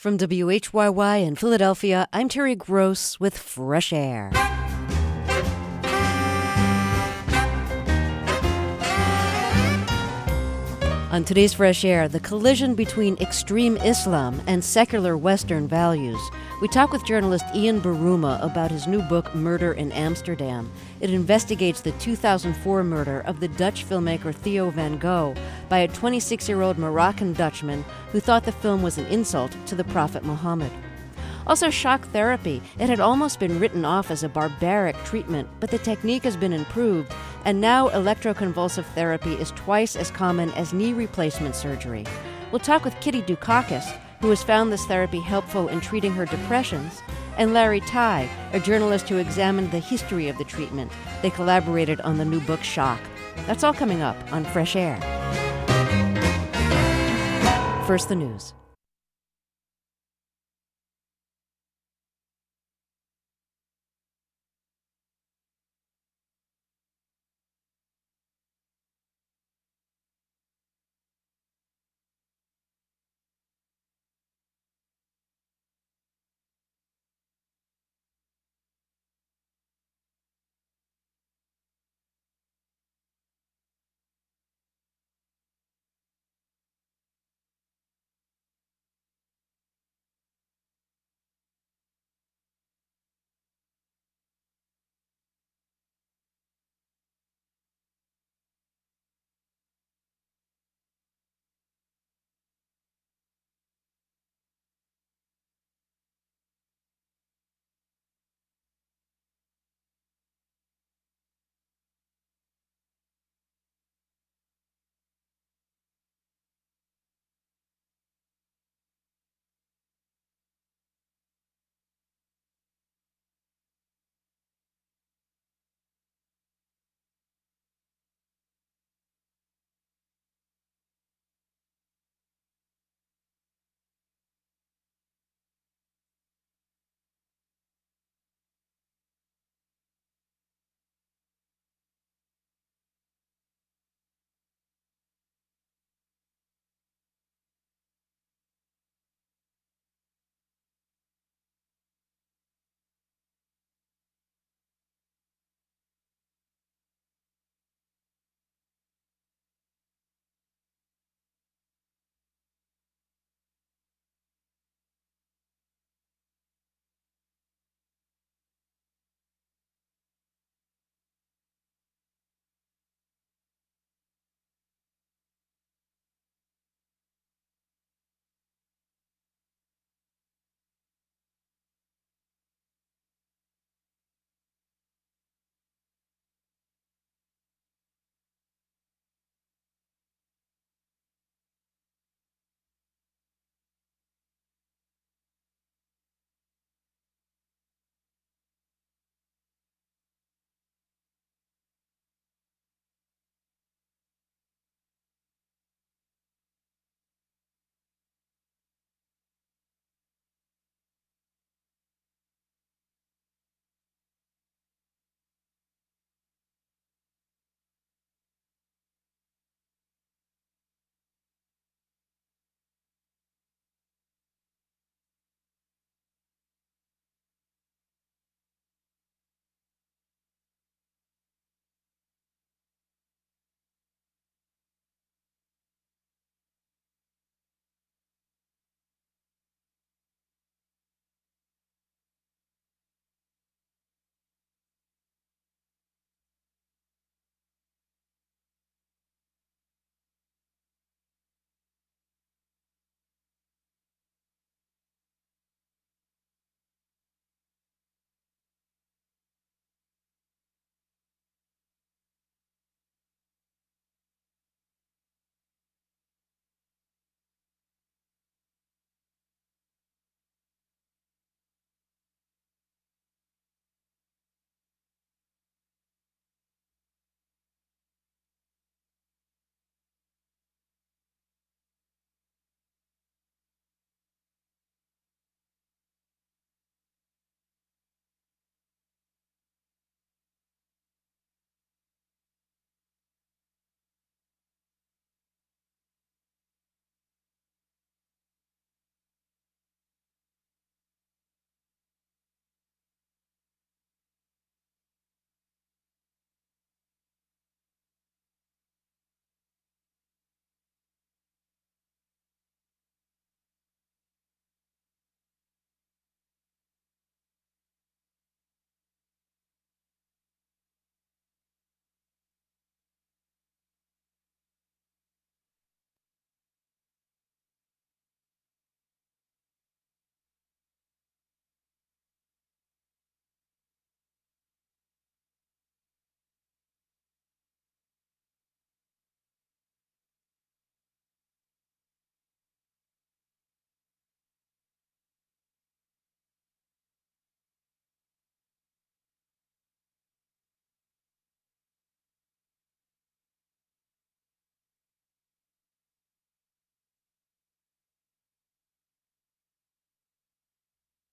From WHYY in Philadelphia, I'm Terry Gross with Fresh Air. On today's Fresh Air, the collision between extreme Islam and secular Western values. We talk with journalist Ian Buruma about his new book, Murder in Amsterdam. It investigates the 2004 murder of the Dutch filmmaker Theo van Gogh by a 26-year-old Moroccan Dutchman who thought the film was an insult to the Prophet Muhammad. Also, shock therapy. It had almost been written off as a barbaric treatment, but the technique has been improved, and now electroconvulsive therapy is twice as common as knee replacement surgery. We'll talk with Kitty Dukakis, who has found this therapy helpful in treating her depressions, and Larry Tai, a journalist who examined the history of the treatment. They collaborated on the new book, Shock. That's all coming up on Fresh Air. First, the news.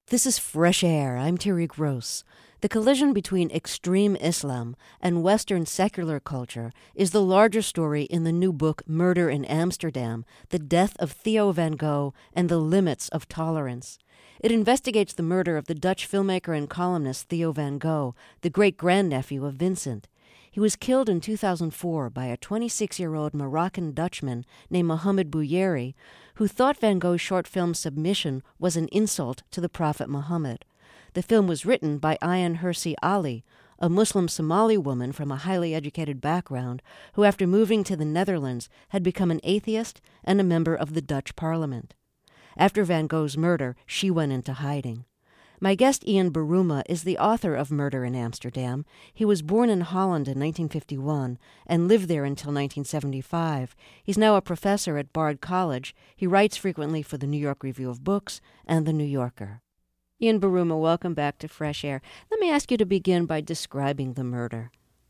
This is Fresh Air. I'm Terry Gross. The collision between extreme Islam and Western secular culture is the larger story in the new book Murder in Amsterdam, The Death of Theo van Gogh and the Limits of Tolerance. It investigates the murder of the Dutch filmmaker and columnist Theo van Gogh, the great-grandnephew of Vincent. He was killed in 2004 by a 26-year-old Moroccan Dutchman named Mohamed Bouyeri, who thought Van Gogh's short film Submission was an insult to the Prophet Muhammad. The film was written by Ayaan Hirsi Ali, a Muslim Somali woman from a highly educated background who, after moving to the Netherlands, had become an atheist and a member of the Dutch parliament. After Van Gogh's murder, she went into hiding. My guest, Ian Buruma, is the author of Murder in Amsterdam. He was born in Holland in 1951 and lived there until 1975. He's now a professor at Bard College. He writes frequently for the New York Review of Books and the New Yorker. Ian Buruma, welcome back to Fresh Air. Let me ask you to begin by describing the murder.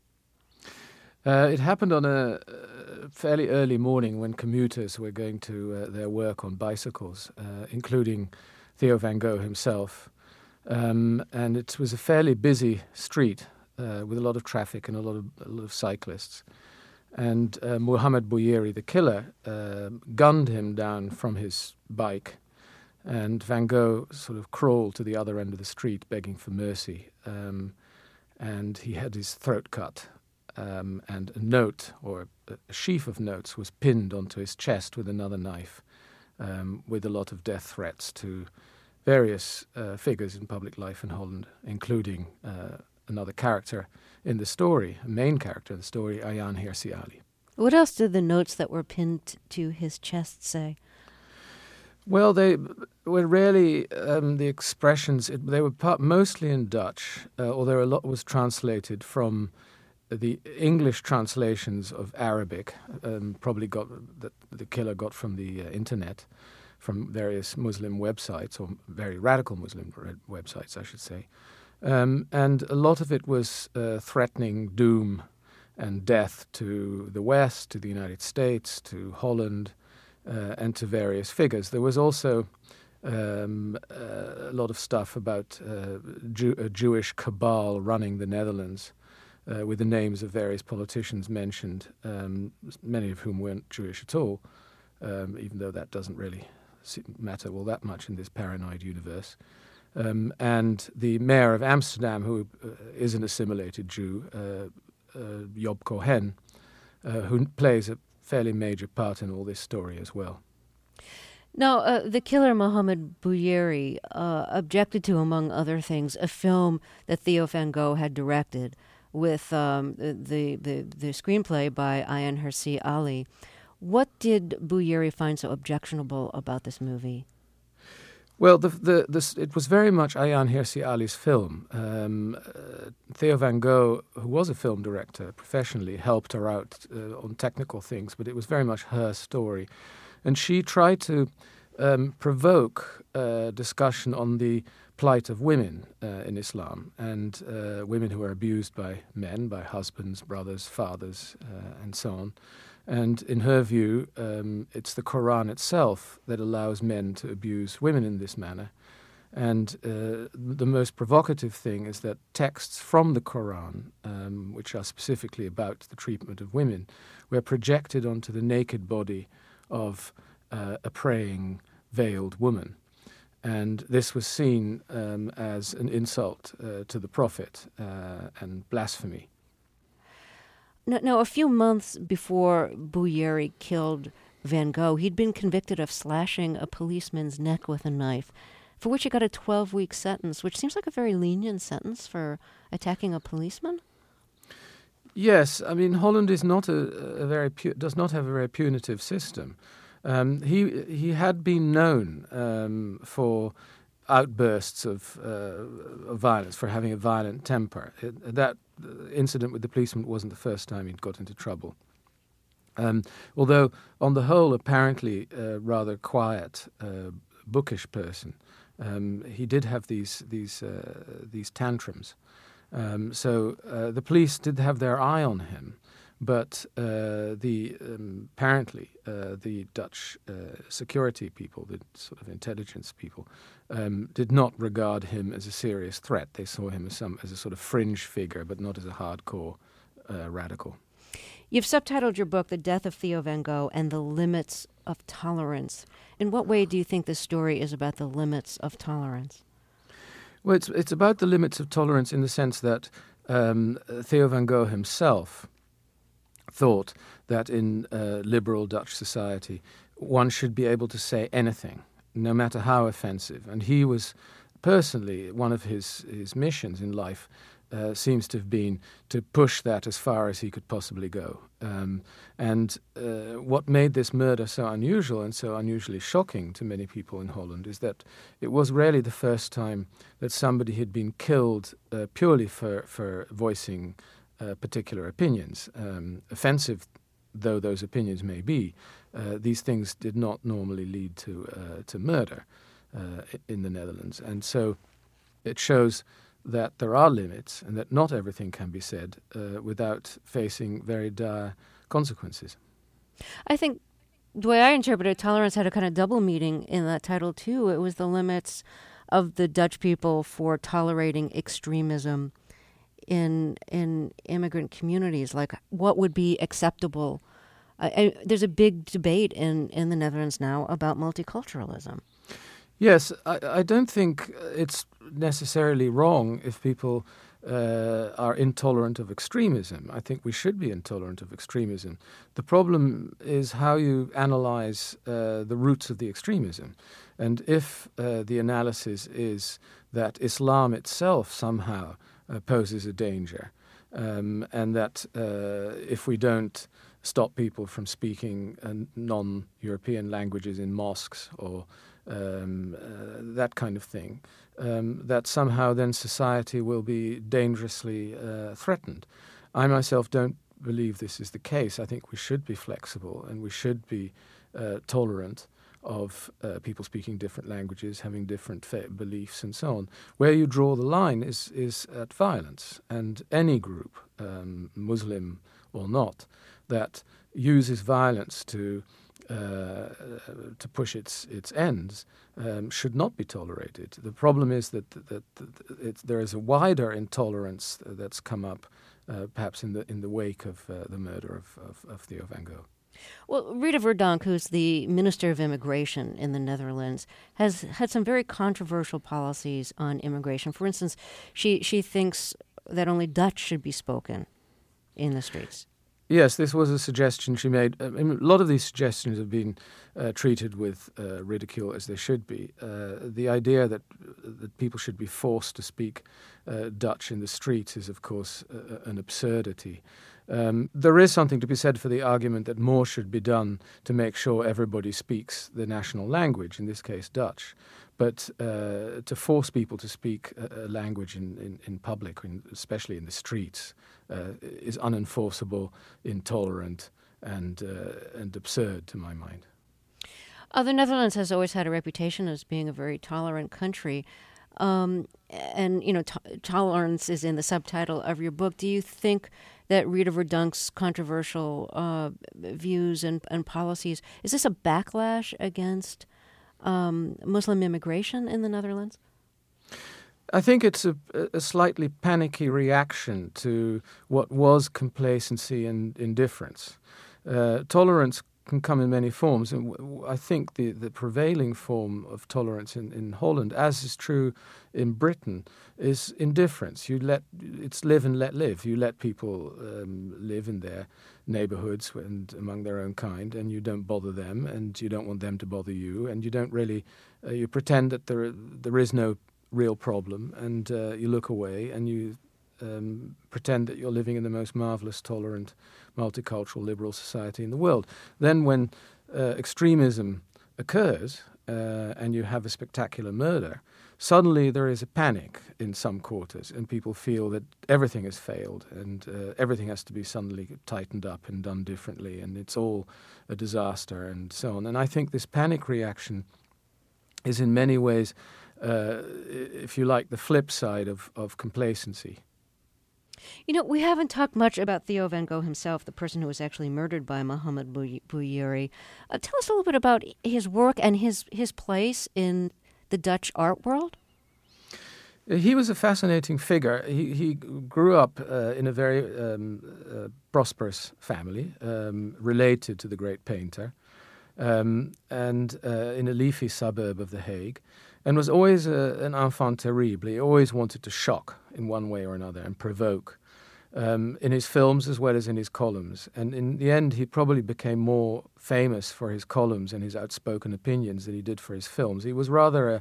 It happened on a fairly early morning when commuters were going to their work on bicycles, including Theo van Gogh himself. And it was a fairly busy street with a lot of traffic and a lot of cyclists. And Mohamed Bouyeri, the killer, gunned him down from his bike. And Van Gogh sort of crawled to the other end of the street begging for mercy. And he had his throat cut. And a note, or a sheaf of notes, was pinned onto his chest with another knife, with a lot of death threats to various figures in public life in Holland, including another character in the story, a main character in the story, Ayaan Hirsi Ali. What else did the notes that were pinned to his chest say? Well, they were really the expressions. They were mostly in Dutch, although a lot was translated from the English translations of Arabic. Probably the killer got from the internet, from various Muslim websites, or very radical Muslim websites, I should say. And a lot of it was threatening doom and death to the West, to the United States, to Holland, and to various figures. There was also a lot of stuff about a Jewish cabal running the Netherlands, with the names of various politicians mentioned, many of whom weren't Jewish at all, even though that doesn't really matter all that much in this paranoid universe. And the mayor of Amsterdam, who is an assimilated Jew, Job Cohen, who plays a fairly major part in all this story as well. Now, the killer, Mohamed Bouyeri, objected to, among other things, a film that Theo van Gogh had directed with the screenplay by Ayaan Hirsi Ali. What did Bouyeri find so objectionable about this movie? Well, it was very much Ayaan Hirsi Ali's film. Theo van Gogh, who was a film director professionally, helped her out on technical things, but it was very much her story. And she tried to provoke discussion on the plight of women in Islam, and women who are abused by men, by husbands, brothers, fathers, and so on. And in her view, it's the Quran itself that allows men to abuse women in this manner. And the most provocative thing is that texts from the Quran, which are specifically about the treatment of women, were projected onto the naked body of a praying, veiled woman. And this was seen as an insult to the Prophet and blasphemy. Now, a few months before Bouyeri killed Van Gogh, he'd been convicted of slashing a policeman's neck with a knife, for which he got a 12-week sentence, which seems like a very lenient sentence for attacking a policeman. Yes, I mean, Holland is not does not have a very punitive system. He had been known for outbursts of violence, for having a violent temper. That incident with the policeman wasn't the first time he'd got into trouble. Although, on the whole, apparently rather quiet, bookish person, he did have these tantrums. So the police did have their eye on him, But apparently the Dutch security people, the sort of intelligence people, did not regard him as a serious threat. They saw him as a sort of fringe figure, but not as a hardcore radical. You've subtitled your book, The Death of Theo van Gogh and the Limits of Tolerance. In what way do you think this story is about the limits of tolerance? Well, it's about the limits of tolerance in the sense that Theo van Gogh himself thought that in liberal Dutch society one should be able to say anything, no matter how offensive. And he was personally, one of his missions in life seems to have been to push that as far as he could possibly go. And what made this murder so unusual and so unusually shocking to many people in Holland is that it was really the first time that somebody had been killed purely for voicing particular opinions. Offensive though those opinions may be, these things did not normally lead to murder in the Netherlands. And so it shows that there are limits and that not everything can be said without facing very dire consequences. I think the way I interpret it, tolerance had a kind of double meaning in that title too. It was the limits of the Dutch people for tolerating extremism in immigrant communities, like what would be acceptable. There's a big debate in the Netherlands now about multiculturalism. Yes, I don't think it's necessarily wrong if people are intolerant of extremism. I think we should be intolerant of extremism. The problem is how you analyze the roots of the extremism. And if the analysis is that Islam itself somehow poses a danger, and that if we don't stop people from speaking non-European languages in mosques or that kind of thing, that somehow then society will be dangerously threatened. I myself don't believe this is the case. I think we should be flexible and we should be tolerant of people speaking different languages, having different beliefs and so on. Where you draw the line is at violence, and any group, Muslim or not, that uses violence to push its ends should not be tolerated. The problem is that there is a wider intolerance that's come up, perhaps in the wake of the murder of Theo van Gogh. Well, Rita Verdonk, who's the Minister of Immigration in the Netherlands, has had some very controversial policies on immigration. For instance, she thinks that only Dutch should be spoken in the streets. Yes, this was a suggestion she made. I mean, a lot of these suggestions have been treated with ridicule, as they should be. The idea that people should be forced to speak Dutch in the streets is, of course, an absurdity. There is something to be said for the argument that more should be done to make sure everybody speaks the national language, in this case Dutch. But to force people to speak a language in public, especially in the streets, is unenforceable, intolerant, and absurd to my mind. The Netherlands has always had a reputation as being a very tolerant country. And, tolerance is in the subtitle of your book. Do you think that Rita Verdonk's controversial views and policies, is this a backlash against Muslim immigration in the Netherlands? I think it's a slightly panicky reaction to what was complacency and indifference. Tolerance can come in many forms, and I think the prevailing form of tolerance in Holland, as is true in Britain, is indifference. It's live and let live. You let people live in their neighborhoods and among their own kind, and you don't bother them, and you don't want them to bother you, and you don't really you pretend that there is no real problem, and you look away and you pretend that you're living in the most marvelous, tolerant, multicultural, liberal society in the world. Then when extremism occurs and you have a spectacular murder, suddenly there is a panic in some quarters and people feel that everything has failed and everything has to be suddenly tightened up and done differently and it's all a disaster and so on. And I think this panic reaction is in many ways, if you like, the flip side of complacency. You know, we haven't talked much about Theo van Gogh himself, the person who was actually murdered by Mohamed Bouyeri. Tell us a little bit about his work and his place in the Dutch art world. He was a fascinating figure. He grew up in a very prosperous family, related to the great painter, and in a leafy suburb of The Hague, and was always an enfant terrible. He always wanted to shock in one way or another and provoke, in his films as well as in his columns. And in the end, he probably became more famous for his columns and his outspoken opinions than he did for his films. He was rather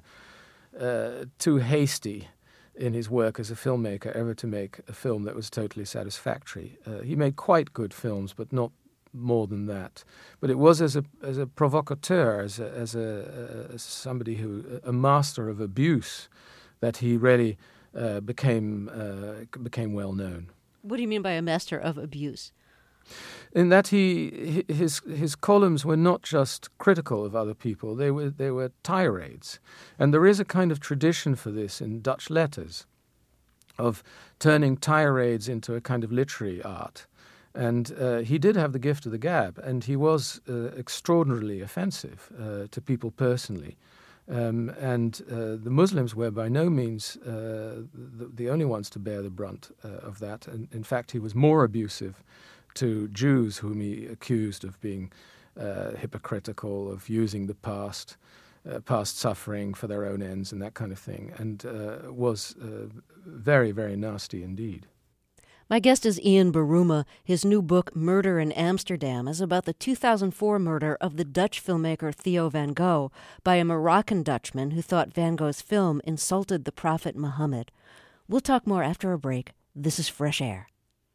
too hasty in his work as a filmmaker ever to make a film that was totally satisfactory. He made quite good films, but not more than that. But it was as a provocateur, as somebody a master of abuse, that he really became well known. What do you mean by a master of abuse? In that his columns were not just critical of other people; they were tirades, and there is a kind of tradition for this in Dutch letters, of turning tirades into a kind of literary art. And he did have the gift of the gab, and he was extraordinarily offensive to people personally. And the Muslims were by no means the only ones to bear the brunt of that. And in fact, he was more abusive to Jews, whom he accused of being hypocritical, of using the past suffering for their own ends and that kind of thing, and was very, very nasty indeed. My guest is Ian Buruma. His new book, Murder in Amsterdam, is about the 2004 murder of the Dutch filmmaker Theo van Gogh by a Moroccan Dutchman who thought Van Gogh's film insulted the Prophet Muhammad. We'll talk more after a break. This is Fresh Air.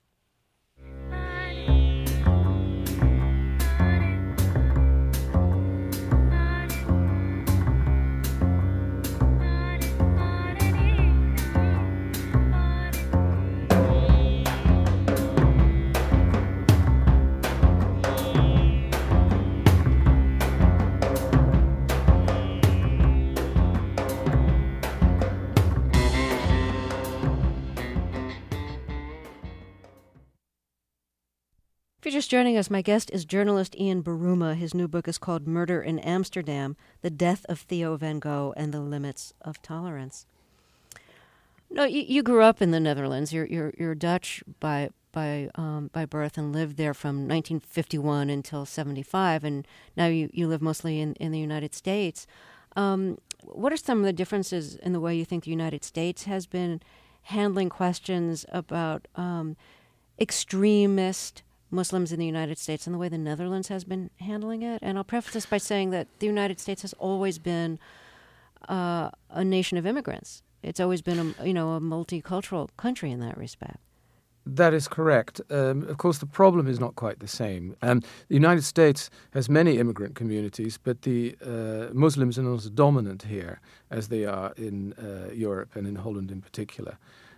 If you're just joining us, my guest is journalist Ian Buruma. His new book is called Murder in Amsterdam, The Death of Theo van Gogh and the Limits of Tolerance. No, you grew up in the Netherlands. You're Dutch by birth and lived there from 1951 until 75, and now you live mostly in the United States. What are some of the differences in the way you think the United States has been handling questions about extremist Muslims in the United States and the way the Netherlands has been handling it? And I'll preface this by saying that the United States has always been a nation of immigrants. It's always been a multicultural country in that respect. That is correct. Of course, the problem is not quite the same. The United States has many immigrant communities, but the Muslims are not as dominant here as they are in Europe and in Holland in particular.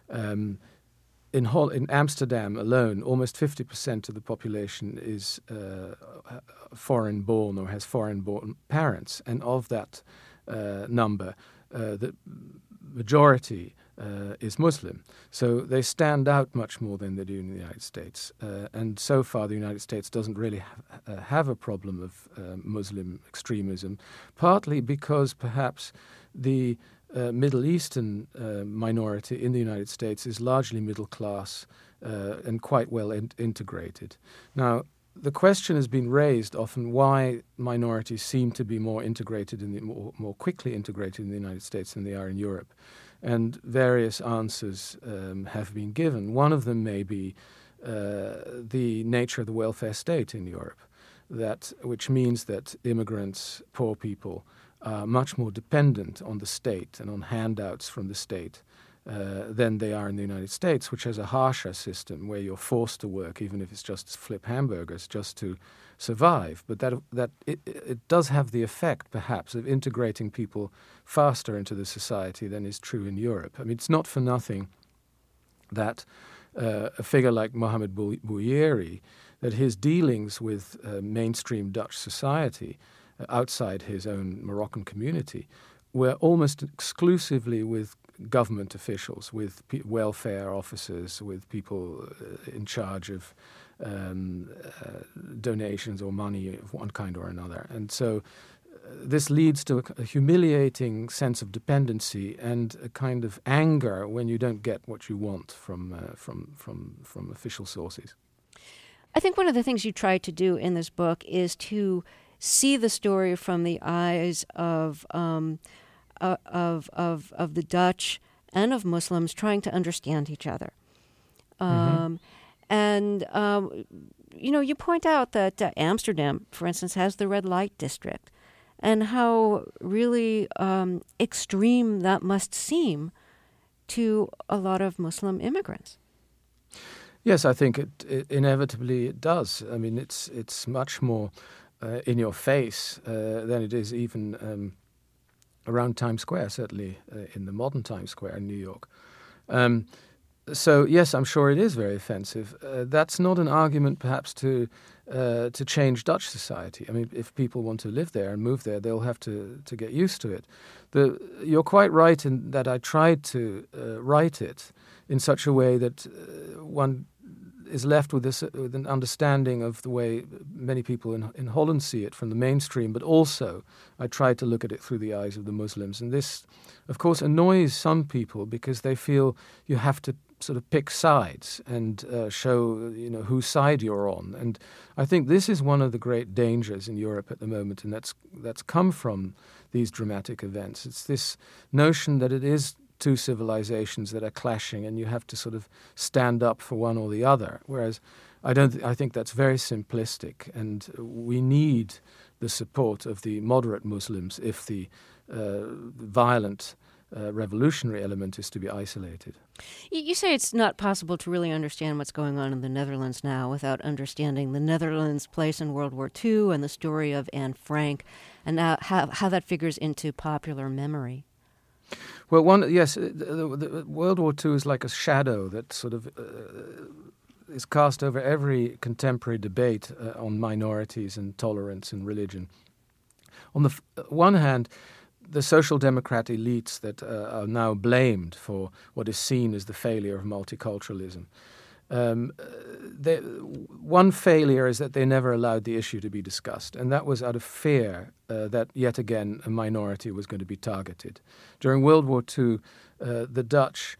In Amsterdam alone, almost 50% of the population is foreign-born or has foreign-born parents, and of that number, the majority is Muslim. So they stand out much more than they do in the United States. And so far, the United States doesn't really have a problem of Muslim extremism, partly because perhaps the Middle Eastern minority in the United States is largely middle class and quite well integrated. Now, the question has been raised often why minorities seem to be more integrated more quickly integrated in the United States than they are in Europe, and various answers have been given. One of them may be the nature of the welfare state in Europe, which means that immigrants, poor people, are much more dependent on the state and on handouts from the state than they are in the United States, which has a harsher system where you're forced to work, even if it's just to flip hamburgers, just to survive. But that it does have the effect, perhaps, of integrating people faster into the society than is true in Europe. I mean, it's not for nothing that a figure like Mohamed Bouyeri, that his dealings with mainstream Dutch society outside his own Moroccan community were almost exclusively with government officials, with welfare officers, with people in charge of donations or money of one kind or another. And so this leads to a humiliating sense of dependency and a kind of anger when you don't get what you want from official sources. I think one of the things you try to do in this book is to see the story from the eyes of the Dutch and of Muslims trying to understand each other. And you point out that Amsterdam, for instance, has the red light district, and how really extreme that must seem to a lot of Muslim immigrants. Yes, I think it inevitably it does. I mean, it's much more in your face than it is even around Times Square, certainly in the modern Times Square in New York. So yes, I'm sure it is very offensive. That's not an argument, perhaps, to change Dutch society. I mean, if people want to live there and move there, they'll have to get used to it. You're quite right in that I tried to write it in such a way that one is left with an understanding of the way many people in Holland see it from the mainstream, but also I tried to look at it through the eyes of the Muslims. And this, of course, annoys some people because they feel you have to sort of pick sides and show whose side you're on. And I think this is one of the great dangers in Europe at the moment, and that's come from these dramatic events. It's this notion that it is two civilizations that are clashing, and you have to sort of stand up for one or the other. Whereas I think that's very simplistic, and we need the support of the moderate Muslims if the violent revolutionary element is to be isolated. You say it's not possible to really understand what's going on in the Netherlands now without understanding the Netherlands' place in World War II and the story of Anne Frank, and how that figures into popular memory. Well, the World War II is like a shadow that sort of is cast over every contemporary debate on minorities and tolerance and religion. On the one hand, the social democrat elites that are now blamed for what is seen as the failure of multiculturalism. One failure is that they never allowed the issue to be discussed, and that was out of fear that yet again a minority was going to be targeted. During World War II, the Dutch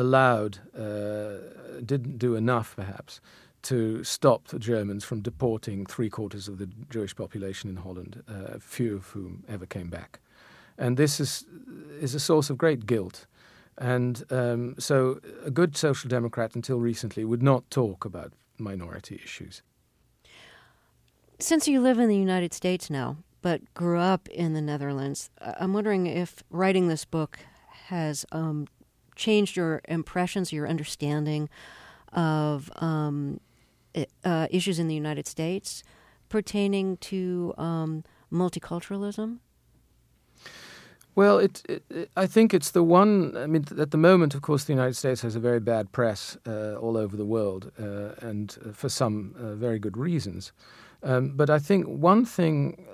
didn't do enough perhaps to stop the Germans from deporting 3/4 of the Jewish population in Holland, few of whom ever came back. And this is a source of great guilt. And so a good social democrat until recently would not talk about minority issues. Since you live in the United States now, but grew up in the Netherlands, I'm wondering if writing this book has changed your impressions, your understanding of issues in the United States pertaining to multiculturalism? Well, I think it's the one. I mean, at the moment, of course, the United States has a very bad press all over the world, and for some very good reasons. But I think one thing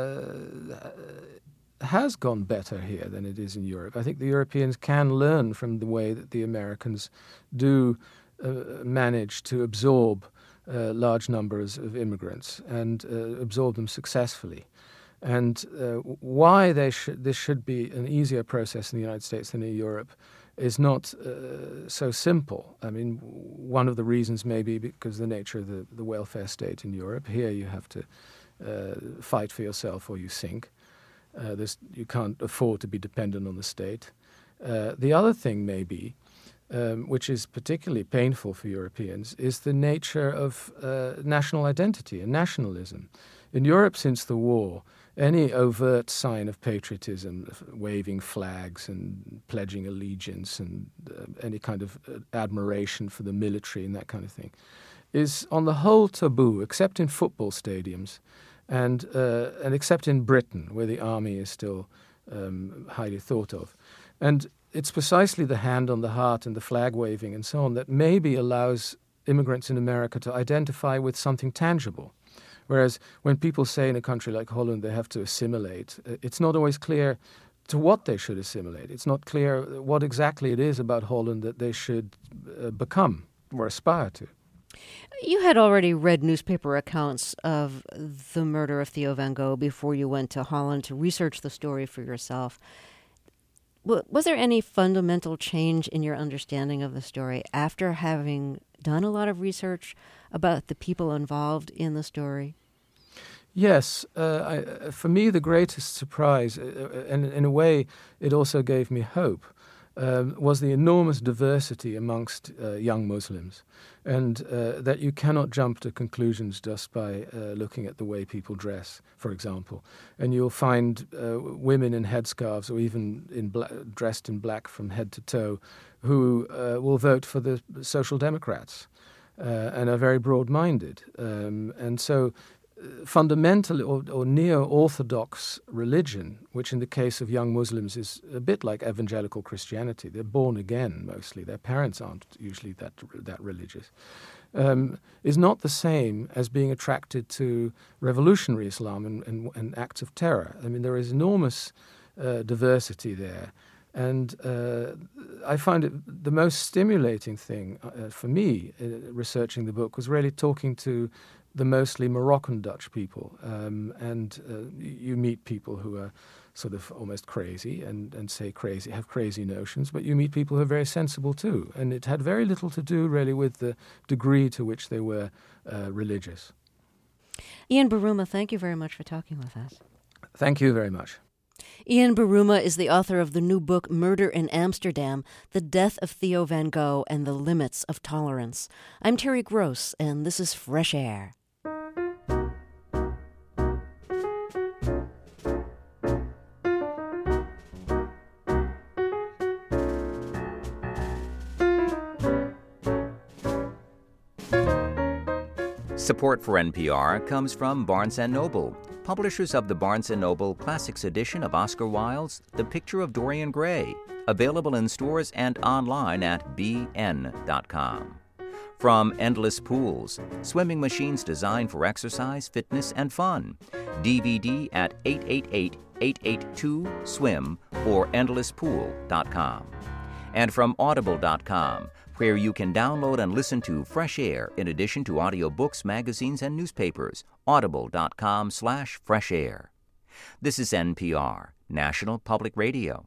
has gone better here than it is in Europe. I think the Europeans can learn from the way that the Americans do manage to absorb large numbers of immigrants and absorb them successfully. And why this should be an easier process in the United States than in Europe is not so simple. I mean, one of the reasons may be because of the nature of the welfare state in Europe. Here you have to fight for yourself or you sink. You can't afford to be dependent on the state. The other thing may be, which is particularly painful for Europeans, is the nature of national identity and nationalism. In Europe since the war, any overt sign of patriotism, waving flags and pledging allegiance and any kind of admiration for the military and that kind of thing, is on the whole taboo, except in football stadiums and except in Britain, where the army is still highly thought of. And it's precisely the hand on the heart and the flag waving and so on that maybe allows immigrants in America to identify with something tangible. Whereas when people say in a country like Holland they have to assimilate, it's not always clear to what they should assimilate. It's not clear what exactly it is about Holland that they should become or aspire to. You had already read newspaper accounts of the murder of Theo van Gogh before you went to Holland to research the story for yourself. Was there any fundamental change in your understanding of the story after having done a lot of research about the people involved in the story? Yes. For me, the greatest surprise, and in a way it also gave me hope, was the enormous diversity amongst young Muslims, and that you cannot jump to conclusions just by looking at the way people dress, for example. And you'll find women in headscarves or even dressed in black from head to toe who will vote for the Social Democrats and are very broad-minded. And so fundamental or neo-orthodox religion, which in the case of young Muslims is a bit like evangelical Christianity. They're born again mostly. Their parents aren't usually that religious. Is not the same as being attracted to revolutionary Islam and acts of terror. I mean, there is enormous diversity there. And I find it the most stimulating thing for me researching the book was really talking to the mostly Moroccan Dutch people. You meet people who are sort of almost crazy and have crazy notions, but you meet people who are very sensible too. And it had very little to do really with the degree to which they were religious. Ian Buruma, thank you very much for talking with us. Thank you very much. Ian Buruma is the author of the new book, Murder in Amsterdam, The Death of Theo van Gogh and the Limits of Tolerance. I'm Terry Gross, and this is Fresh Air. Support for NPR comes from Barnes & Noble, publishers of the Barnes & Noble Classics edition of Oscar Wilde's The Picture of Dorian Gray, available in stores and online at bn.com. From Endless Pools, swimming machines designed for exercise, fitness, and fun. DVD at 888-882-SWIM or endlesspool.com. And from Audible.com, where you can download and listen to Fresh Air in addition to audiobooks, magazines, and newspapers. Audible.com/Fresh Air. This is NPR, National Public Radio.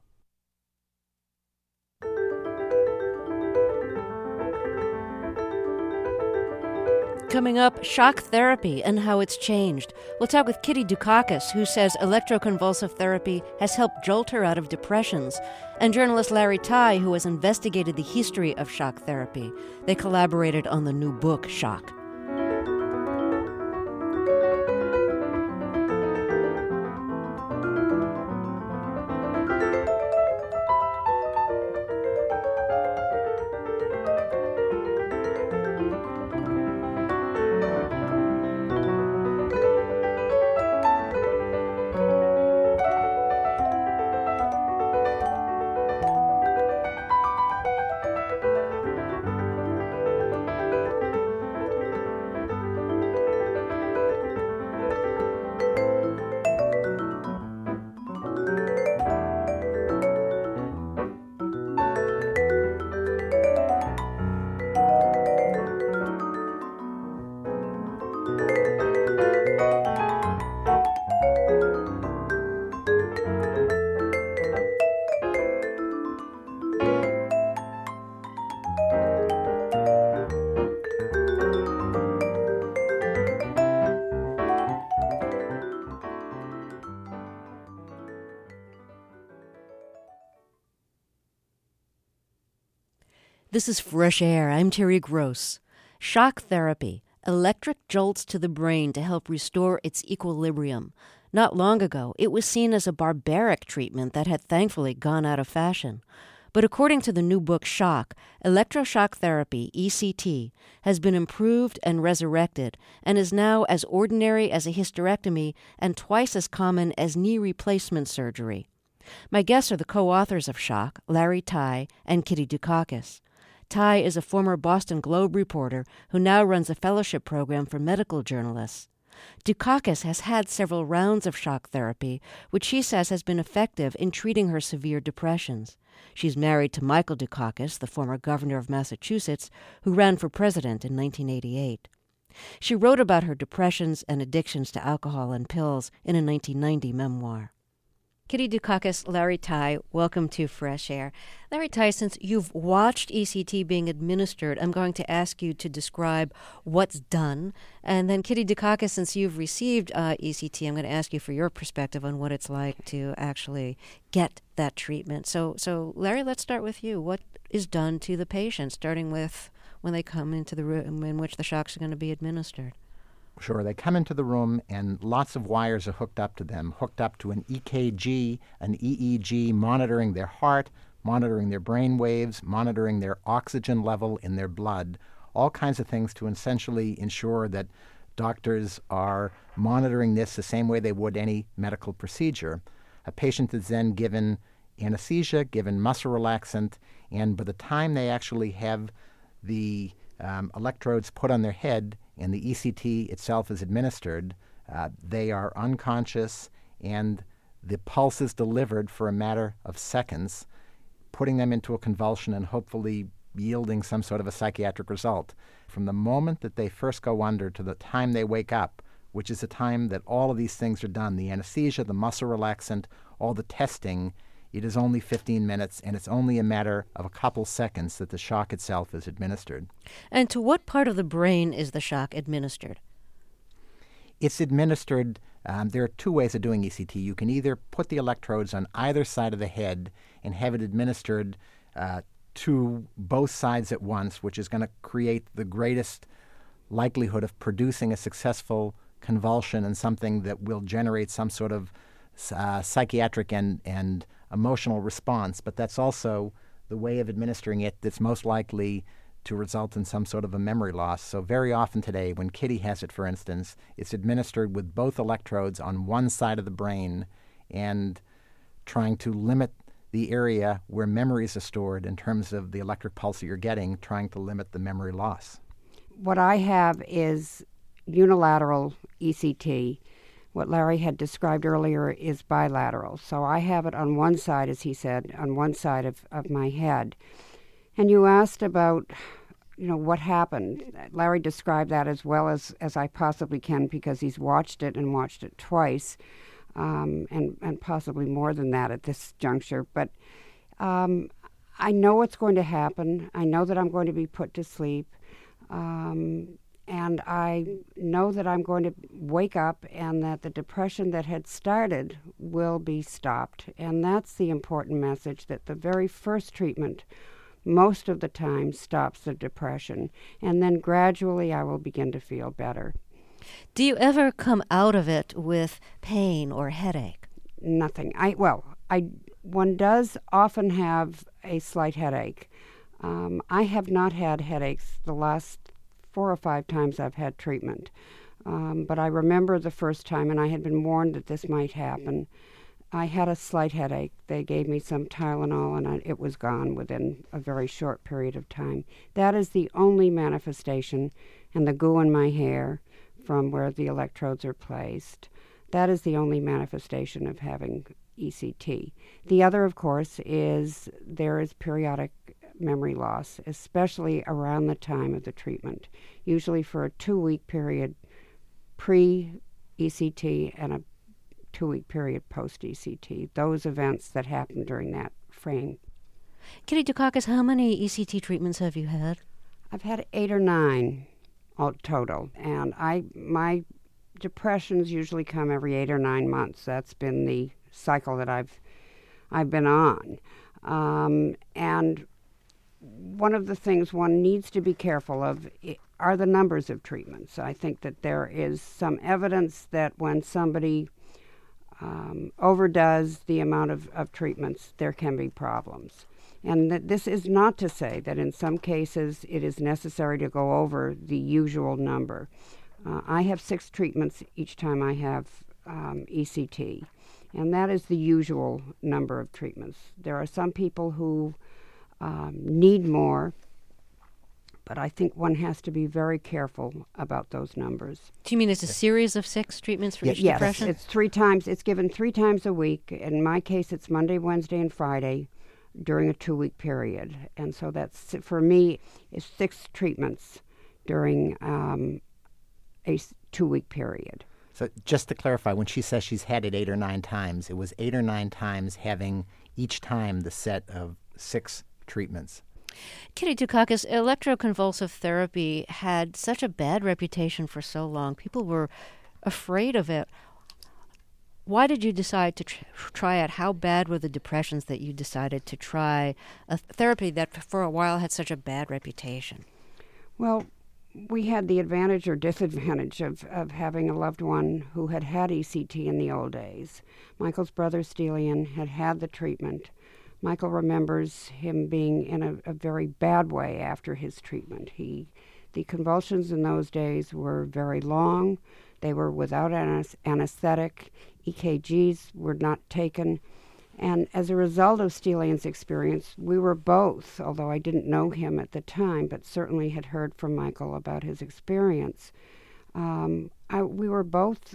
Coming up, shock therapy and how it's changed. We'll talk with Kitty Dukakis, who says electroconvulsive therapy has helped jolt her out of depressions, and journalist Larry Tai, who has investigated the history of shock therapy. They collaborated on the new book, Shock. This is Fresh Air. I'm Terry Gross. Shock therapy, electric jolts to the brain to help restore its equilibrium. Not long ago, it was seen as a barbaric treatment that had thankfully gone out of fashion. But according to the new book Shock, electroshock therapy, ECT, has been improved and resurrected and is now as ordinary as a hysterectomy and twice as common as knee replacement surgery. My guests are the co-authors of Shock, Larry Tai and Kitty Dukakis. Tai is a former Boston Globe reporter who now runs a fellowship program for medical journalists. Dukakis has had several rounds of shock therapy, which she says has been effective in treating her severe depressions. She's married to Michael Dukakis, the former governor of Massachusetts, who ran for president in 1988. She wrote about her depressions and addictions to alcohol and pills in a 1990 memoir. Kitty Dukakis, Larry Tye, welcome to Fresh Air. Larry Tye, since you've watched ECT being administered, I'm going to ask you to describe what's done. And then Kitty Dukakis, since you've received ECT, I'm going to ask you for your perspective on what it's like to actually get that treatment. So Larry, let's start with you. What is done to the patient, starting with when they come into the room in which the shocks are going to be administered? Sure, they come into the room and lots of wires are hooked up to them, hooked up to an EKG, an EEG, monitoring their heart, monitoring their brain waves, monitoring their oxygen level in their blood, all kinds of things to essentially ensure that doctors are monitoring this the same way they would any medical procedure. A patient is then given anesthesia, given muscle relaxant, and by the time they actually have the electrodes put on their head and the ECT itself is administered, they are unconscious and the pulse is delivered for a matter of seconds, putting them into a convulsion and hopefully yielding some sort of a psychiatric result. From the moment that they first go under to the time they wake up, which is the time that all of these things are done, the anesthesia, the muscle relaxant, all the testing, it is only 15 minutes, and it's only a matter of a couple seconds that the shock itself is administered. And to what part of the brain is the shock administered? It's administered, there are two ways of doing ECT. You can either put the electrodes on either side of the head and have it administered to both sides at once, which is going to create the greatest likelihood of producing a successful convulsion and something that will generate some sort of psychiatric and emotional response, but that's also the way of administering it that's most likely to result in some sort of a memory loss. So very often today, when Kitty has it, for instance, it's administered with both electrodes on one side of the brain and trying to limit the area where memories are stored in terms of the electric pulse that you're getting, trying to limit the memory loss. What I have is unilateral ECT. What Larry had described earlier is bilateral. So I have it on one side, as he said, on one side of my head. And you asked about, what happened. Larry described that as well as I possibly can because he's watched it and watched it twice, and possibly more than that at this juncture. But I know what's going to happen. I know that I'm going to be put to sleep. And I know that I'm going to wake up and that the depression that had started will be stopped. And that's the important message, that the very first treatment most of the time stops the depression. And then gradually I will begin to feel better. Do you ever come out of it with pain or headache? Nothing. One does often have a slight headache. I have not had headaches the last 4 or 5 times I've had treatment. But I remember the first time, and I had been warned that this might happen. I had a slight headache. They gave me some Tylenol, and it was gone within a very short period of time. That is the only manifestation, and the goo in my hair from where the electrodes are placed. That is the only manifestation of having ECT. The other, of course, is there is periodic memory loss, especially around the time of the treatment, usually for a 2-week period pre-ECT and a 2-week period post-ECT, those events that happen during that frame. Kitty Dukakis, how many ECT treatments have you had? I've had 8 or 9 all total, and my depressions usually come every 8 or 9 months. That's been the cycle that I've been on. And one of the things one needs to be careful of are the numbers of treatments. I think that there is some evidence that when somebody overdoes the amount of treatments, there can be problems. And that this is not to say that in some cases it is necessary to go over the usual number. I have 6 treatments each time I have ECT, and that is the usual number of treatments. There are some people who need more, but I think one has to be very careful about those numbers. Do you mean it's a series of 6 treatments for each depression? Yes, it's 3 times. It's given 3 times a week. In my case, it's Monday, Wednesday, and Friday during a 2-week period. And so that's, for me, is 6 treatments during a 2-week period. So just to clarify, when she says she's had it 8 or 9 times, it was 8 or 9 times having each time the set of 6 treatments. Kitty Dukakis, electroconvulsive therapy had such a bad reputation for so long. People were afraid of it. Why did you decide to try it? How bad were the depressions that you decided to try a therapy that for a while had such a bad reputation? Well, we had the advantage or disadvantage of having a loved one who had ECT in the old days. Michael's brother, Stelian, had the treatment. Michael remembers him being in a very bad way after his treatment. The convulsions in those days were very long. They were without anesthetic. EKGs were not taken. And as a result of Stelian's experience, we were both, although I didn't know him at the time, but certainly had heard from Michael about his experience, we were both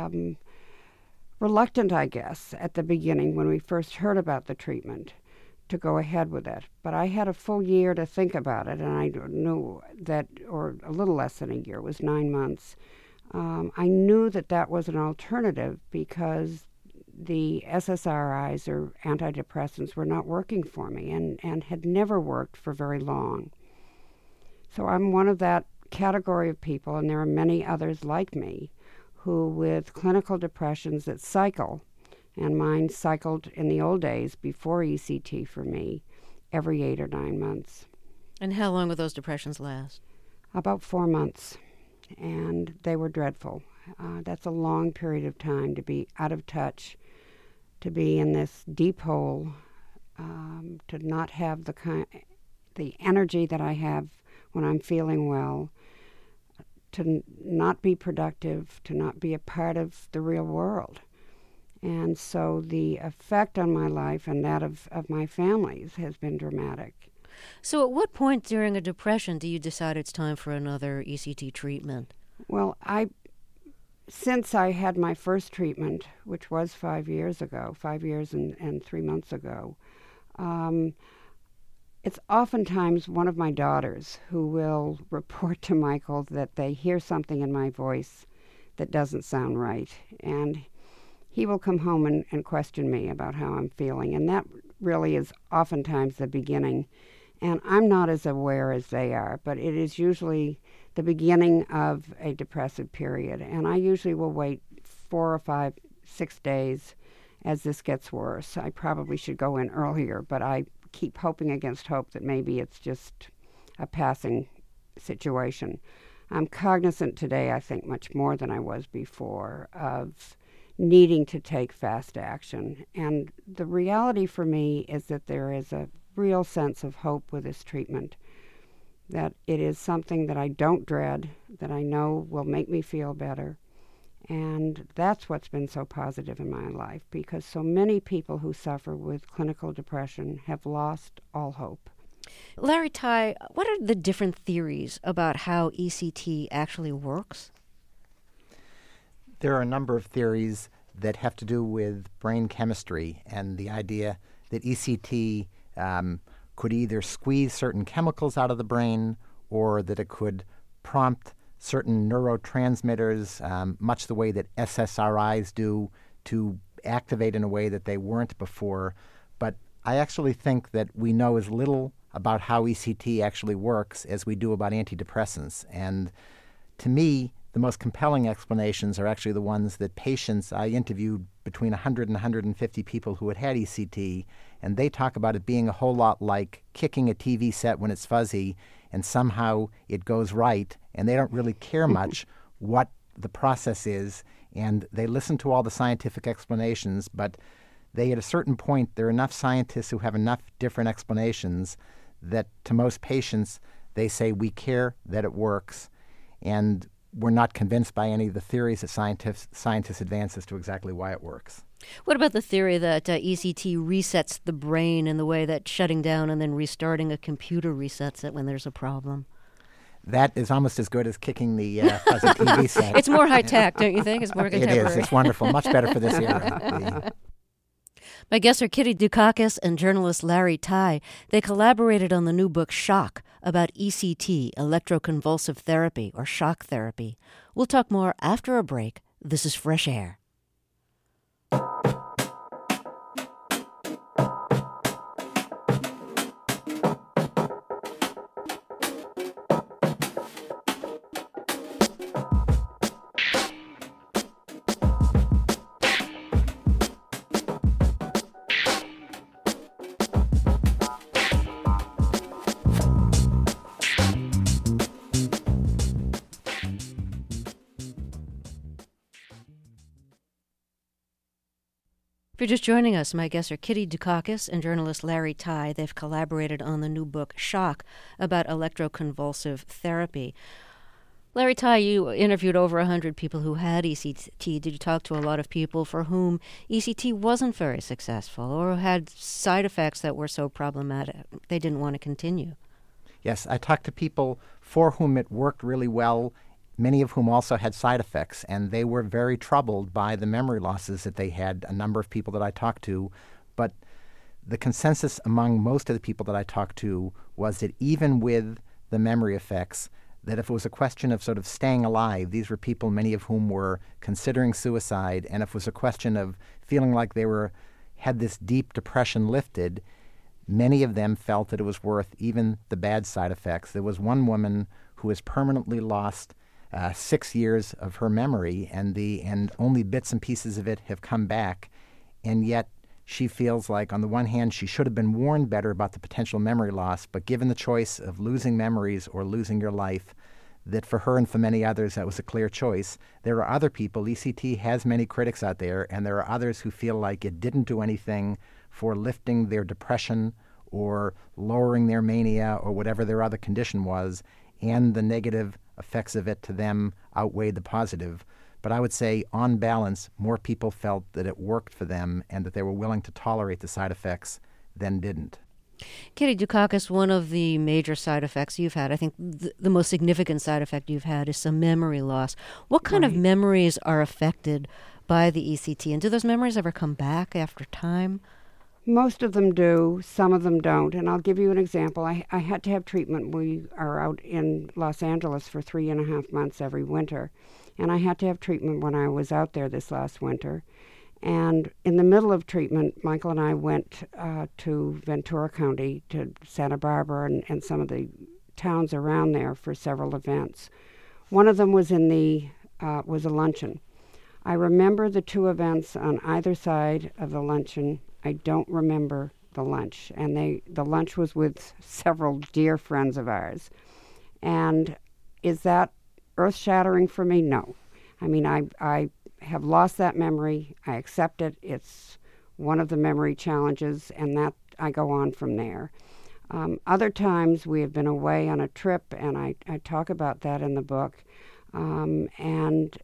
reluctant, I guess, at the beginning when we first heard about the treatment to go ahead with it. But I had a full year to think about it, and I knew that, or a little less than a year, it was 9 months. I knew that was an alternative because the SSRIs or antidepressants were not working for me and had never worked for very long. So I'm one of that category of people, and there are many others like me, who with clinical depressions that cycle, and mine cycled in the old days before ECT for me, every 8 or 9 months. And how long would those depressions last? About 4 months, and they were dreadful. That's a long period of time to be out of touch, to be in this deep hole, to not have the energy that I have when I'm feeling well, to not be productive, to not be a part of the real world. And so the effect on my life and that of my family's has been dramatic. So at what point during a depression do you decide it's time for another ECT treatment? Well, since I had my first treatment, which was 5 years ago, 5 years and 3 months ago, it's oftentimes one of my daughters who will report to Michael that they hear something in my voice that doesn't sound right. And he will come home and question me about how I'm feeling. And that really is oftentimes the beginning. And I'm not as aware as they are, but it is usually the beginning of a depressive period. And I usually will wait 4 or 5, 6 days as this gets worse. I probably should go in earlier, but I keep hoping against hope that maybe it's just a passing situation. I'm cognizant today, I think, much more than I was before, of needing to take fast action. And the reality for me is that there is a real sense of hope with this treatment, that it is something that I don't dread, that I know will make me feel better. And that's what's been so positive in my life, because so many people who suffer with clinical depression have lost all hope. Larry Tye, what are the different theories about how ECT actually works? There are a number of theories that have to do with brain chemistry and the idea that ECT could either squeeze certain chemicals out of the brain or that it could prompt certain neurotransmitters, much the way that SSRIs do, to activate in a way that they weren't before. But I actually think that we know as little about how ECT actually works as we do about antidepressants. And to me, the most compelling explanations are actually the ones that patients, I interviewed between 100 and 150 people who had ECT, and they talk about it being a whole lot like kicking a TV set when it's fuzzy, and somehow it goes right, and they don't really care much what the process is, and they listen to all the scientific explanations, but at a certain point, there are enough scientists who have enough different explanations that to most patients, they say, we care that it works, and we're not convinced by any of the theories that scientists advance as to exactly why it works. What about the theory that ECT resets the brain in the way that shutting down and then restarting a computer resets it when there's a problem? That is almost as good as kicking the fuzzy TV set. It's more high tech, don't you think? It's more contemporary. It is. It's wonderful. Much better for this era. My guests are Kitty Dukakis and journalist Larry Tye. They collaborated on the new book Shock about ECT, electroconvulsive therapy, or shock therapy. We'll talk more after a break. This is Fresh Air. If you're just joining us, my guests are Kitty Dukakis and journalist Larry Tye. They've collaborated on the new book Shock about electroconvulsive therapy. Larry Tye, you interviewed over 100 people who had ECT. Did you talk to a lot of people for whom ECT wasn't very successful or had side effects that were so problematic they didn't want to continue? Yes, I talked to people for whom it worked really well, many of whom also had side effects, and they were very troubled by the memory losses that they had, a number of people that I talked to. But the consensus among most of the people that I talked to was that even with the memory effects, that if it was a question of sort of staying alive, these were people, many of whom were considering suicide, and if it was a question of feeling like they had this deep depression lifted, many of them felt that it was worth even the bad side effects. There was one woman who has permanently lost 6 years of her memory, and only bits and pieces of it have come back, and yet she feels like, on the one hand, she should have been warned better about the potential memory loss, but given the choice of losing memories or losing your life, that for her and for many others, that was a clear choice. There are other people, ECT has many critics out there, and there are others who feel like it didn't do anything for lifting their depression or lowering their mania or whatever their other condition was, and the negative effects of it to them outweighed the positive. But I would say, on balance, more people felt that it worked for them and that they were willing to tolerate the side effects than didn't. Kitty Dukakis, one of the major side effects you've had, I think the most significant side effect you've had is some memory loss. What kind of memories are affected by the ECT, and do those memories ever come back after time? Most of them do, some of them don't. And I'll give you an example. I had to have treatment. We are out in Los Angeles for 3.5 months every winter. And I had to have treatment when I was out there this last winter. And in the middle of treatment, Michael and I went to Ventura County, to Santa Barbara and some of the towns around there for several events. One of them was was a luncheon. I remember the two events on either side of the luncheon. I don't remember the lunch, and the lunch was with several dear friends of ours. And is that earth-shattering for me? No. I mean, I have lost that memory. I accept it. It's one of the memory challenges, and that I go on from there. Other times we have been away on a trip, and I talk about that in the book. And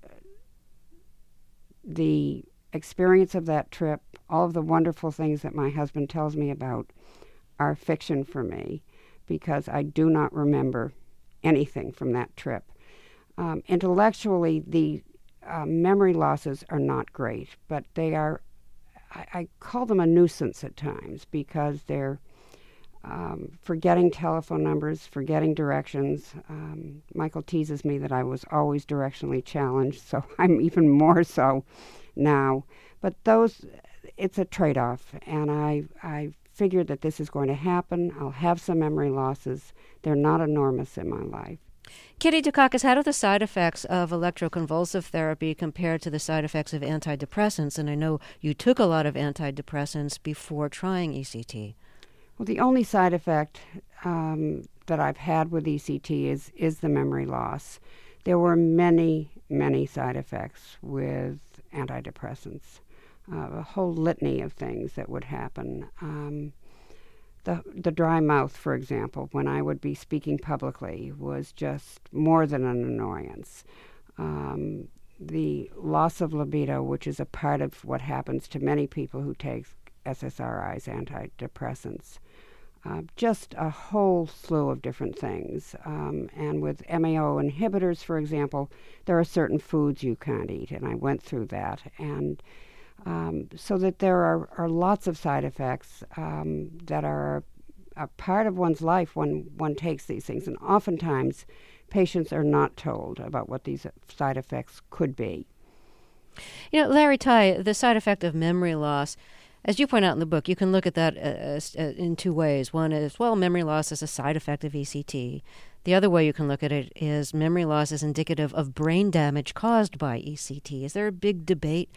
the experience of that trip, all of the wonderful things that my husband tells me about, are fiction for me because I do not remember anything from that trip. Intellectually, the memory losses are not great, but they are, I call them a nuisance at times because they're forgetting telephone numbers, forgetting directions. Michael teases me that I was always directionally challenged, so I'm even more so now. But it's a trade-off, and I figured that this is going to happen. I'll have some memory losses. They're not enormous in my life. Kitty Dukakis, how do the side effects of electroconvulsive therapy compare to the side effects of antidepressants? And I know you took a lot of antidepressants before trying ECT. Well, the only side effect that I've had with ECT is the memory loss. There were many, many side effects with antidepressants, a whole litany of things that would happen. The dry mouth, for example, when I would be speaking publicly, was just more than an annoyance. The loss of libido, which is a part of what happens to many people who take SSRIs, antidepressants. just a whole slew of different things. And with MAO inhibitors, for example, there are certain foods you can't eat, and I went through that. And so that there are lots of side effects that are a part of one's life when one takes these things. And oftentimes, patients are not told about what these side effects could be. You know, Larry Tye, the side effect of memory loss, as you point out in the book, you can look at that in two ways. One is, well, memory loss is a side effect of ECT. The other way you can look at it is memory loss is indicative of brain damage caused by ECT. Is there a big debate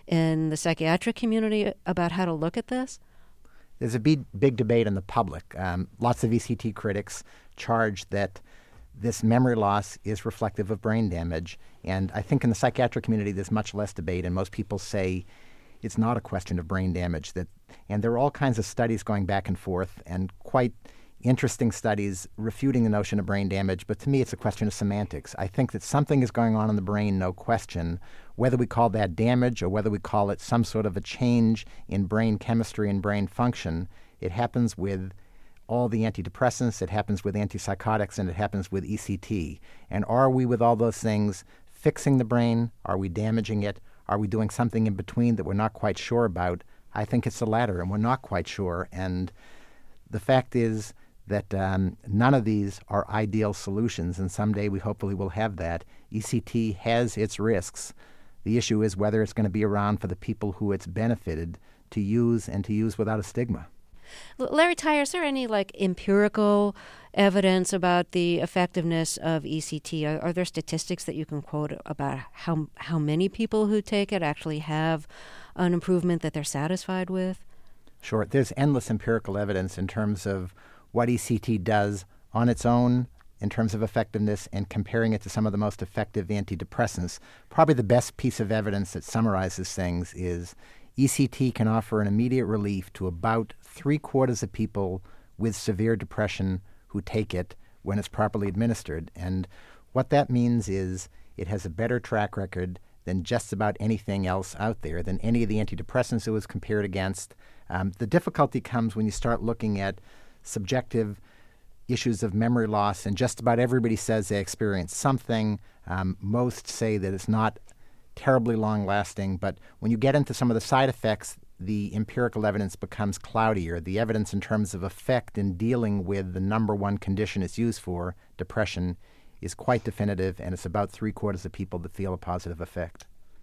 in the psychiatric community about how to look at this? There's a big debate in the public. Lots of ECT critics charge that this memory loss is reflective of brain damage. And I think in the psychiatric community there's much less debate, and most people say it's not a question of brain damage. And there are all kinds of studies going back and forth, and quite interesting studies refuting the notion of brain damage. But to me, it's a question of semantics. I think that something is going on in the brain, no question. Whether we call that damage or whether we call it some sort of a change in brain chemistry and brain function, it happens with all the antidepressants, it happens with antipsychotics, and it happens with ECT. And are we, with all those things, fixing the brain? Are we damaging it? Are we doing something in between that we're not quite sure about? I think it's the latter, and we're not quite sure. And the fact is that none of these are ideal solutions, and someday we hopefully will have that. ECT has its risks. The issue is whether it's going to be around for the people who it's benefited to use, and to use without a stigma. Larry Tye, is there any empirical evidence about the effectiveness of ECT? Are there statistics that you can quote about how many people who take it actually have an improvement that they're satisfied with? Sure. There's endless empirical evidence in terms of what ECT does on its own in terms of effectiveness, and comparing it to some of the most effective antidepressants. Probably the best piece of evidence that summarizes things is ECT can offer an immediate relief to about 3/4 of people with severe depression who take it when it's properly administered. And what that means is it has a better track record than just about anything else out there, than any of the antidepressants it was compared against. The difficulty comes when you start looking at subjective issues of memory loss, and just about everybody says they experience something. Most say that it's not terribly long-lasting, but when you get into some of the side effects, the empirical evidence becomes cloudier. The evidence in terms of effect in dealing with the number one condition it's used for, depression, is quite definitive, and it's about 3/4 of people that feel a positive effect.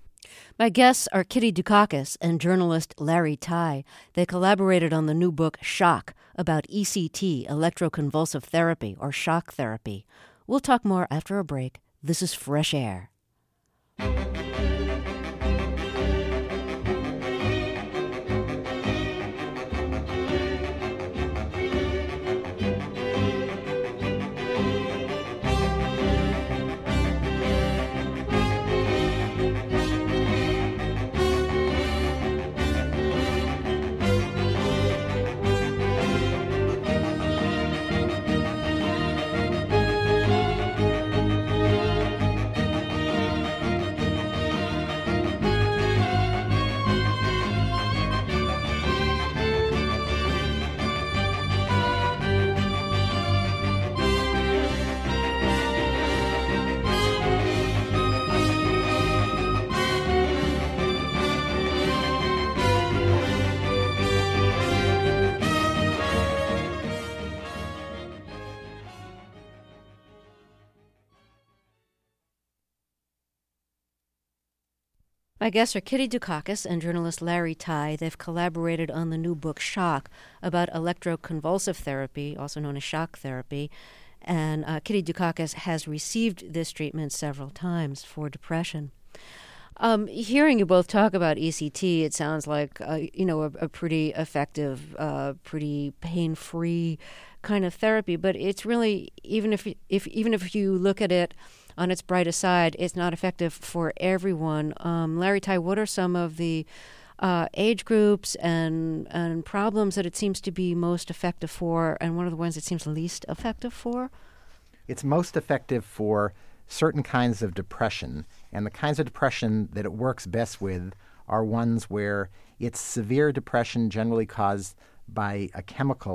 My guests are Kitty Dukakis and journalist Larry Tye. They collaborated on the new book, Shock, about ECT, electroconvulsive therapy, or shock therapy. We'll talk more after a break. This is Fresh Air. My guests are Kitty Dukakis and journalist Larry Tye. They've collaborated on the new book, Shock, about electroconvulsive therapy, also known as shock therapy. And Kitty Dukakis has received this treatment several times for depression. Hearing you both talk about ECT, it sounds like a pretty effective, pretty pain-free kind of therapy. But it's really, even if you look at it on its brightest side, it's not effective for everyone. Larry Tye, what are some of the age groups and problems that it seems to be most effective for, and one of the ones it seems least effective for? It's most effective for certain kinds of depression, and the kinds of depression that it works best with are ones where it's severe depression generally caused by a chemical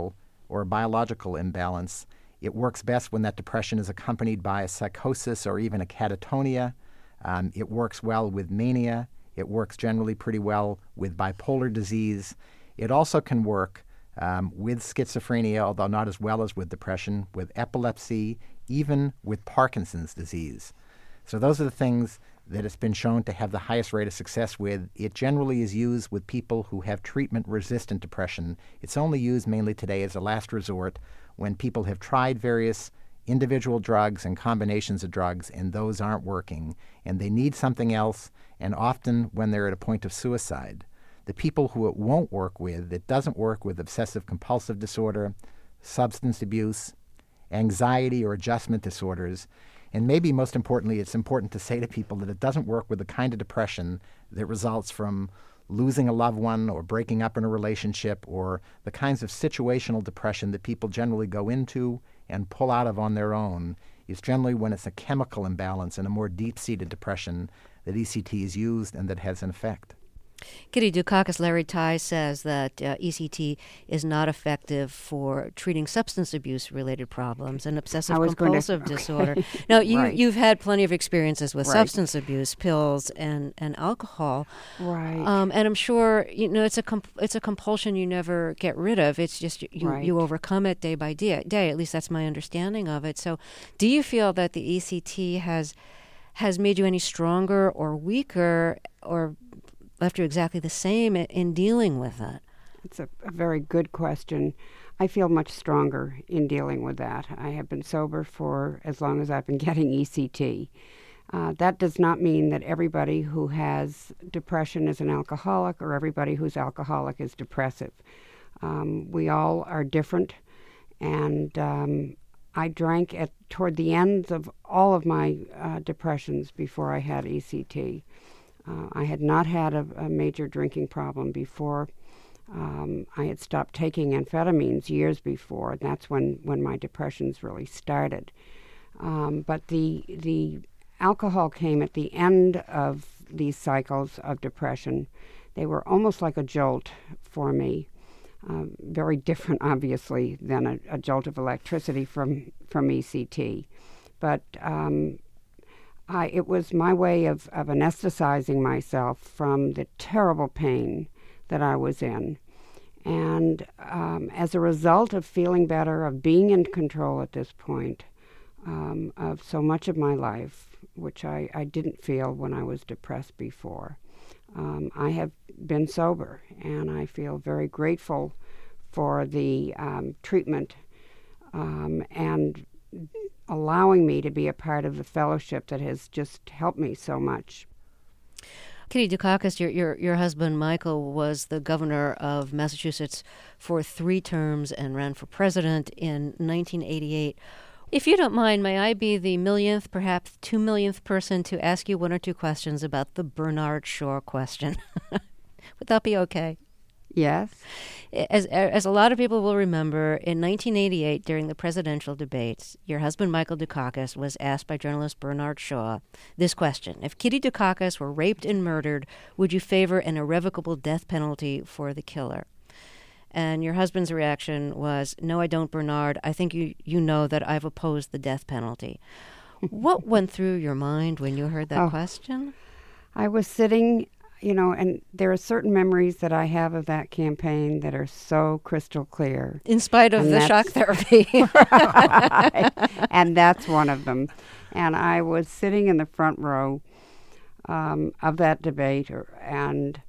or a biological imbalance. It works best when that depression is accompanied by a psychosis or even a catatonia. It works well with mania. It works generally pretty well with bipolar disease. It also can work with schizophrenia, although not as well as with depression, with epilepsy, even with Parkinson's disease. So those are the things that it's been shown to have the highest rate of success with. It generally is used with people who have treatment-resistant depression. It's only used mainly today as a last resort when people have tried various individual drugs and combinations of drugs, and those aren't working, and they need something else, and often when they're at a point of suicide. The people who it won't work with, it doesn't work with obsessive-compulsive disorder, substance abuse, anxiety or adjustment disorders, and maybe most importantly, it's important to say to people that it doesn't work with the kind of depression that results from losing a loved one or breaking up in a relationship, or the kinds of situational depression that people generally go into and pull out of on their own. It's generally when it's a chemical imbalance and a more deep-seated depression that ECT is used and that has an effect. Kitty Dukakis, Larry Tye says that ECT is not effective for treating substance abuse-related problems and obsessive-compulsive disorder. Now, you've had plenty of experiences with substance abuse, pills, and alcohol. Right. And I'm sure it's a compulsion you never get rid of. It's just you overcome it day by day. At least that's my understanding of it. So, do you feel that the ECT has made you any stronger or weaker, or left you exactly the same in dealing with that? It's a very good question. I feel much stronger in dealing with that. I have been sober for as long as I've been getting ECT. That does not mean that everybody who has depression is an alcoholic, or everybody who's alcoholic is depressive. We all are different, and I drank toward the end of all of my depressions before I had ECT. I had not had a major drinking problem before. I had stopped taking amphetamines years before. That's when my depressions really started. But the alcohol came at the end of these cycles of depression. They were almost like a jolt for me. Very different, obviously, than a jolt of electricity from ECT. But it was my way of anesthetizing myself from the terrible pain that I was in. And as a result of feeling better, of being in control at this point of so much of my life, which I didn't feel when I was depressed before, I have been sober, and I feel very grateful for the treatment and allowing me to be a part of the fellowship that has just helped me so much. Kitty Dukakis, your husband Michael was the governor of Massachusetts for 3 terms and ran for president in 1988. If you don't mind, may I be the millionth, perhaps 2 millionth person to ask you 1 or 2 questions about the Bernard Shaw question? Would that be okay? Yes. As a lot of people will remember, in 1988, during the presidential debates, your husband, Michael Dukakis, was asked by journalist Bernard Shaw this question: if Kitty Dukakis were raped and murdered, would you favor an irrevocable death penalty for the killer? And your husband's reaction was, no, I don't, Bernard. I think you know that I've opposed the death penalty. What went through your mind when you heard that question? I was sitting, and there are certain memories that I have of that campaign that are so crystal clear. In spite of the shock therapy. Right. And that's one of them. And I was sitting in the front row of that debate, and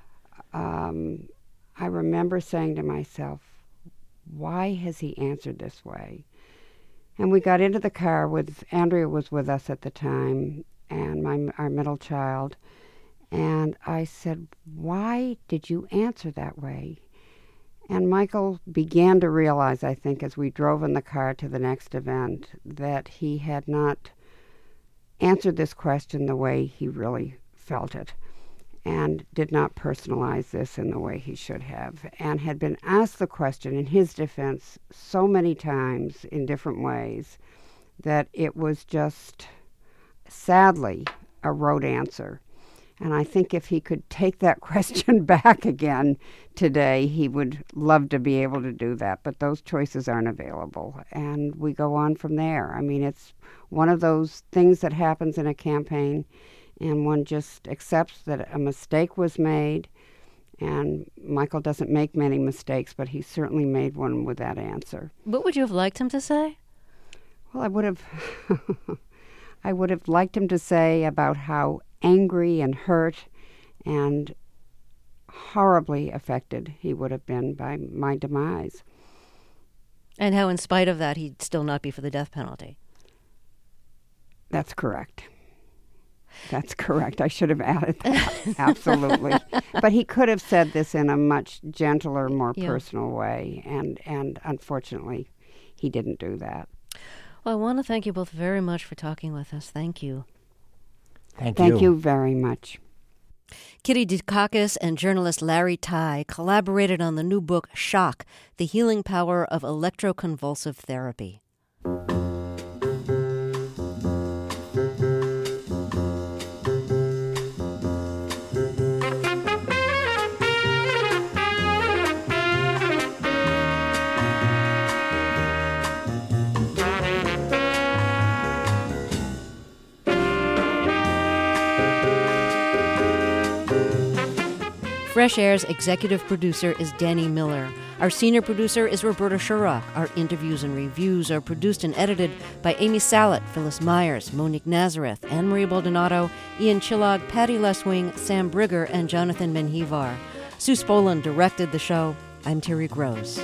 I remember saying to myself, why has he answered this way? And we got into the car with, Andrea was with us at the time, and our middle child. And I said, why did you answer that way? And Michael began to realize, I think, as we drove in the car to the next event, that he had not answered this question the way he really felt it, and did not personalize this in the way he should have, and had been asked the question in his defense so many times in different ways that it was just, sadly, a rote answer. And I think if he could take that question back again today, he would love to be able to do that. But those choices aren't available. And we go on from there. I mean, it's one of those things that happens in a campaign, and one just accepts that a mistake was made. And Michael doesn't make many mistakes, but he certainly made one with that answer. What would you have liked him to say? Well, I would have liked him to say about how angry and hurt and horribly affected he would have been by my demise. And how, in spite of that, he'd still not be for the death penalty. That's correct. That's correct. I should have added that. Absolutely. But he could have said this in a much gentler, more personal way, and unfortunately, he didn't do that. Well, I want to thank you both very much for talking with us. Thank you. Thank you very much. Kitty Dukakis and journalist Larry Tye collaborated on the new book, Shock, The Healing Power of Electroconvulsive Therapy. Fresh Air's executive producer is Danny Miller. Our senior producer is Roberta Shurrock. Our interviews and reviews are produced and edited by Amy Salet, Phyllis Myers, Monique Nazareth, Anne-Marie Baldonado, Ian Chillog, Patty Leswing, Sam Brigger, and Jonathan Menjivar. Sue Spolin directed the show. I'm Terry Gross.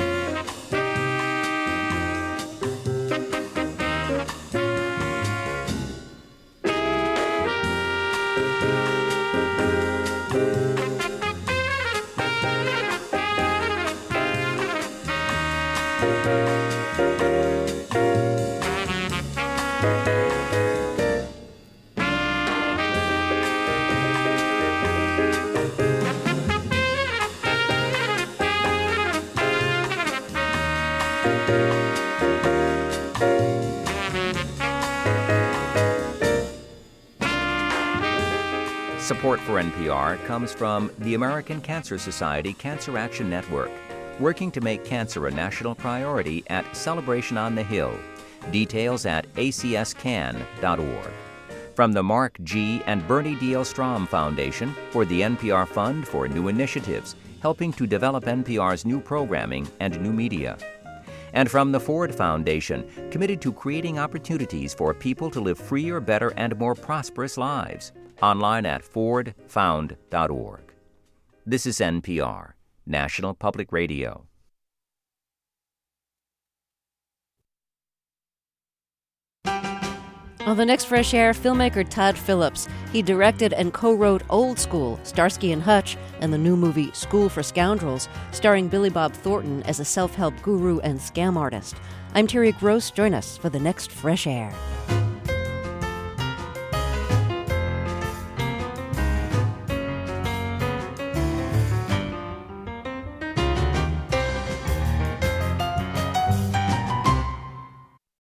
Support for NPR comes from the American Cancer Society Cancer Action Network, working to make cancer a national priority at Celebration on the Hill. Details at acscan.org. From the Mark G. and Bernie D. L. Strom Foundation for the NPR Fund for New Initiatives, helping to develop NPR's new programming and new media. And from the Ford Foundation, committed to creating opportunities for people to live freer, better, and more prosperous lives. Online at fordfound.org. This is NPR, National Public Radio. On the next Fresh Air, filmmaker Todd Phillips. He directed and co-wrote Old School, Starsky and Hutch, and the new movie School for Scoundrels, starring Billy Bob Thornton as a self-help guru and scam artist. I'm Terry Gross. Join us for the next Fresh Air.